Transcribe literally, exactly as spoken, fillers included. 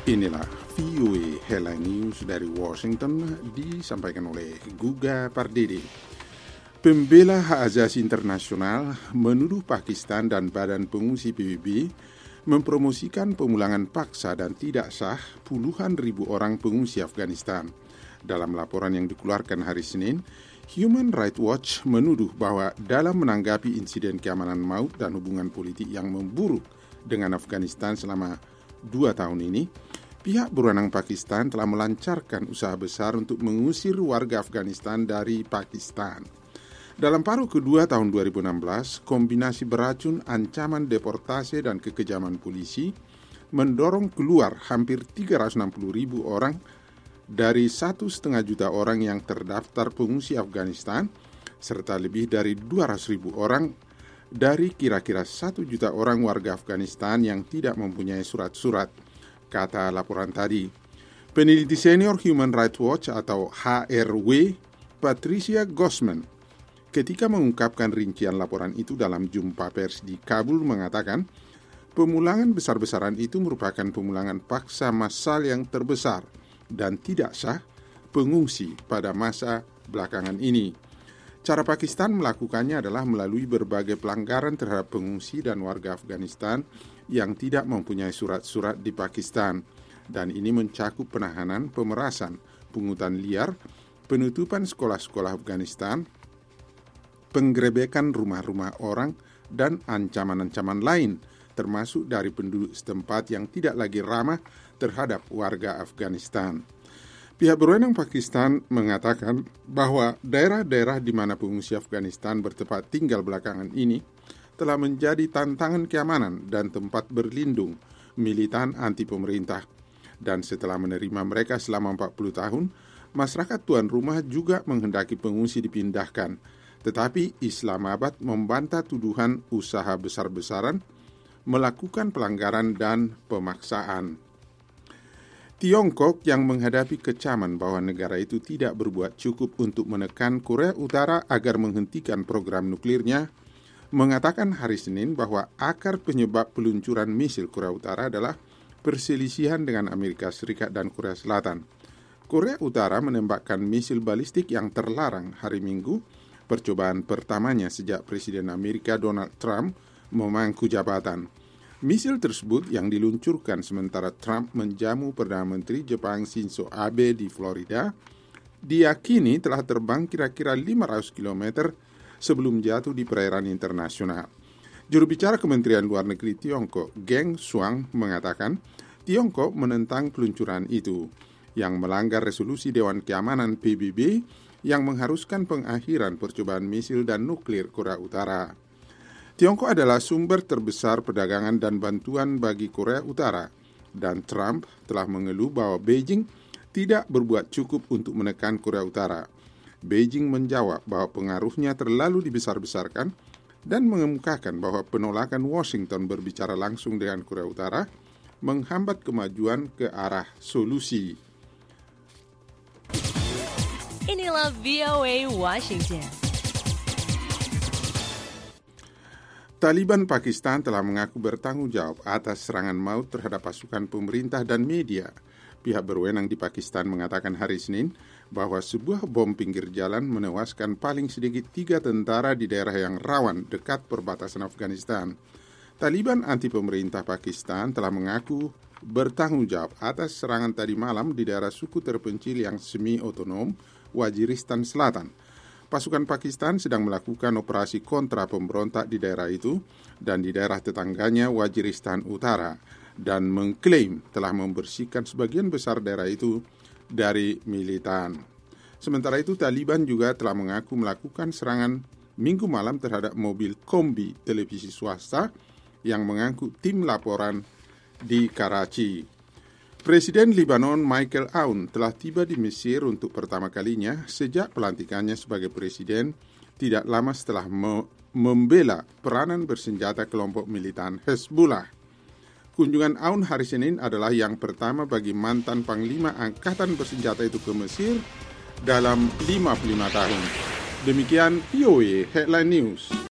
Inilah V O A Headline News dari Washington disampaikan oleh Guga Pardede. Pembela hak asasi internasional menuduh Pakistan dan Badan Pengungsi P B B mempromosikan pemulangan paksa dan tidak sah puluhan ribu orang pengungsi Afghanistan. Dalam laporan yang dikeluarkan hari Senin, Human Rights Watch menuduh bahwa dalam menanggapi insiden keamanan maut dan hubungan politik yang memburuk dengan Afghanistan selama dua tahun ini, pihak berwenang Pakistan telah melancarkan usaha besar untuk mengusir warga Afghanistan dari Pakistan. Dalam paruh kedua tahun dua ribu enam belas, kombinasi beracun, ancaman deportasi, dan kekejaman polisi mendorong keluar hampir tiga ratus enam puluh ribu orang dari satu setengah juta orang yang terdaftar pengungsi Afghanistan, serta lebih dari dua ratus ribu orang dari kira-kira satu juta orang warga Afghanistan yang tidak mempunyai surat-surat, kata laporan tadi. Peneliti senior Human Rights Watch atau H R W, Patricia Gosman, ketika mengungkapkan rincian laporan itu dalam jumpa pers di Kabul mengatakan, pemulangan besar-besaran itu merupakan pemulangan paksa massal yang terbesar dan tidak sah pengungsi pada masa belakangan ini. Cara Pakistan melakukannya adalah melalui berbagai pelanggaran terhadap pengungsi dan warga Afghanistan yang tidak mempunyai surat-surat di Pakistan, dan ini mencakup penahanan, pemerasan, pungutan liar, penutupan sekolah-sekolah Afghanistan, penggerebekan rumah-rumah orang, dan ancaman-ancaman lain, termasuk dari penduduk setempat yang tidak lagi ramah terhadap warga Afghanistan. Pihak berwenang Pakistan mengatakan bahwa daerah-daerah di mana pengungsi Afghanistan bertempat tinggal belakangan ini telah menjadi tantangan keamanan dan tempat berlindung militan anti pemerintah. Dan setelah menerima mereka selama empat puluh tahun, masyarakat tuan rumah juga menghendaki pengungsi dipindahkan. Tetapi Islamabad membantah tuduhan usaha besar-besaran, melakukan pelanggaran dan pemaksaan. Tiongkok yang menghadapi kecaman bahwa negara itu tidak berbuat cukup untuk menekan Korea Utara agar menghentikan program nuklirnya, mengatakan hari Senin bahwa akar penyebab peluncuran misil Korea Utara adalah perselisihan dengan Amerika Serikat dan Korea Selatan. Korea Utara menembakkan misil balistik yang terlarang hari Minggu, percobaan pertamanya sejak Presiden Amerika Donald Trump memangku jabatan. Misil tersebut yang diluncurkan sementara Trump menjamu Perdana Menteri Jepang Shinzo Abe di Florida, diyakini telah terbang kira-kira lima ratus kilometer sebelum jatuh di perairan internasional. Juru bicara Kementerian Luar Negeri Tiongkok, Geng Shuang, mengatakan Tiongkok menentang peluncuran itu, yang melanggar resolusi Dewan Keamanan P B B yang mengharuskan pengakhiran percobaan misil dan nuklir Korea Utara. Tiongkok adalah sumber terbesar perdagangan dan bantuan bagi Korea Utara, dan Trump telah mengeluh bahwa Beijing tidak berbuat cukup untuk menekan Korea Utara. Beijing menjawab bahwa pengaruhnya terlalu dibesar-besarkan dan mengemukakan bahwa penolakan Washington berbicara langsung dengan Korea Utara menghambat kemajuan ke arah solusi. Inilah V O A Washington. Taliban Pakistan telah mengaku bertanggung jawab atas serangan maut terhadap pasukan pemerintah dan media. Pihak berwenang di Pakistan mengatakan hari Senin bahwa sebuah bom pinggir jalan menewaskan paling sedikit tiga tentara di daerah yang rawan dekat perbatasan Afghanistan. Taliban anti pemerintah Pakistan telah mengaku bertanggung jawab atas serangan tadi malam di daerah suku terpencil yang semi-otonom Waziristan Selatan. Pasukan Pakistan sedang melakukan operasi kontra pemberontak di daerah itu dan di daerah tetangganya Waziristan Utara, dan mengklaim telah membersihkan sebagian besar daerah itu dari militan. Sementara itu, Taliban juga telah mengaku melakukan serangan Minggu malam terhadap mobil kombi televisi swasta yang mengangkut tim laporan di Karachi. Presiden Lebanon Michael Aoun telah tiba di Mesir untuk pertama kalinya sejak pelantikannya sebagai presiden tidak lama setelah me- membela peranan bersenjata kelompok militan Hezbollah. Kunjungan Aoun hari Senin adalah yang pertama bagi mantan Panglima Angkatan Bersenjata itu ke Mesir dalam lima puluh lima tahun. Demikian V O A Headline News.